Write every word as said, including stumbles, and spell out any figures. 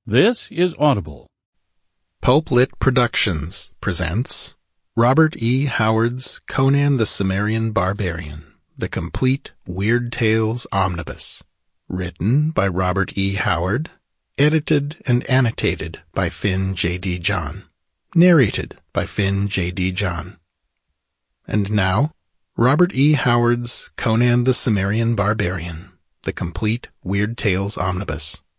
This is Audible. Pulp Lit Productions presents Robert E. Howard's Conan the Cimmerian Barbarian, the complete Weird Tales Omnibus. Written by Robert E. Howard. Edited and annotated by Finn J D. John. Narrated by Finn J D. John. And now, Robert E. Howard's Conan the Cimmerian Barbarian, the complete Weird Tales Omnibus.